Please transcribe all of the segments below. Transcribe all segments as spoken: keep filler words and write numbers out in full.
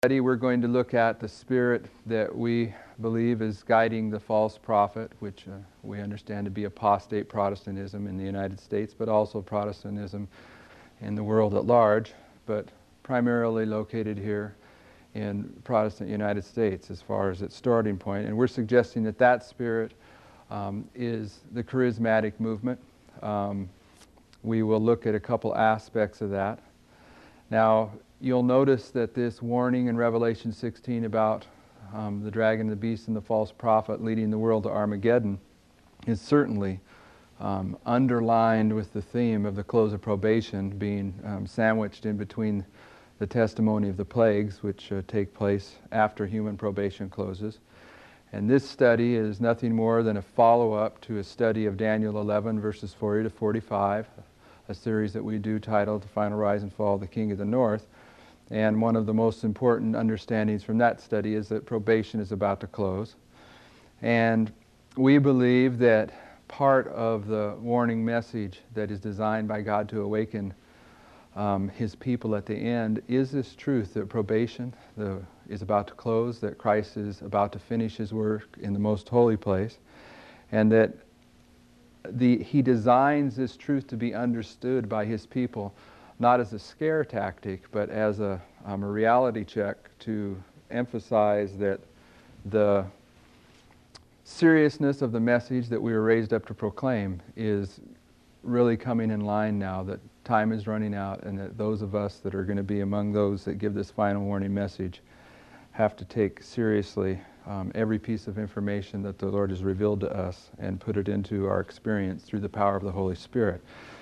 Study, we're going to look at the spirit that we believe is guiding the false prophet, which uh, we understand to be apostate Protestantism in the United States, but also Protestantism in the world at large, but primarily located here in Protestant United States as far as its starting point. And we're suggesting that that spirit um, is the charismatic movement. Um, we will look at a couple aspects of that. Now, you'll notice that this warning in Revelation sixteen about um, the dragon, the beast, and the false prophet leading the world to Armageddon is certainly um, underlined with the theme of the close of probation being um, sandwiched in between the testimony of the plagues, which uh, take place after human probation closes. And this study is nothing more than a follow-up to a study of Daniel eleven, verses forty to forty-five, a series that we do titled The Final Rise and Fall of the King of the North. And one of the most important understandings from that study is that probation is about to close. And we believe that part of the warning message that is designed by God to awaken um, His people at the end is this truth that probation the, is about to close, that Christ is about to finish His work in the most holy place, and that the, He designs this truth to be understood by His people not as a scare tactic, but as a, um, a reality check to emphasize that the seriousness of the message that we were raised up to proclaim is really coming in line now, that time is running out, and that those of us that are going to be among those that give this final warning message have to take seriously um, every piece of information that the Lord has revealed to us and put it into our experience through the power of the Holy Spirit.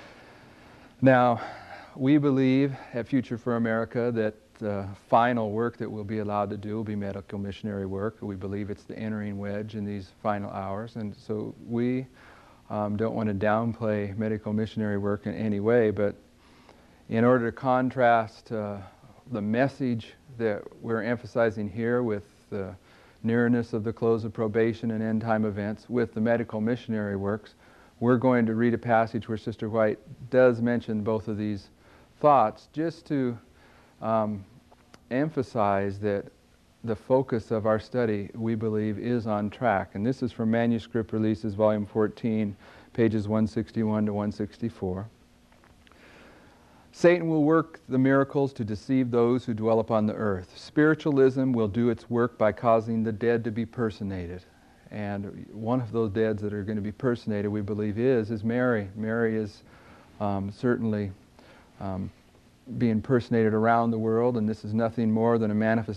Now, we believe at Future for America that the final work that we'll be allowed to do will be medical missionary work. We believe it's the entering wedge in these final hours, and so we um, don't want to downplay medical missionary work in any way, but in order to contrast uh, the message that we're emphasizing here with the nearness of the close of probation and end time events with the medical missionary works, we're going to read a passage where Sister White does mention both of these thoughts, just to um, emphasize that the focus of our study, we believe, is on track. And this is from Manuscript Releases, Volume fourteen, pages one sixty-one to one sixty-four. Satan will work the miracles to deceive those who dwell upon the earth. Spiritualism will do its work by causing the dead to be personated. And one of those deads that are going to be personated, we believe, is, is Mary. Mary is um, certainly Um, being personated around the world, and this is nothing more than a manifestation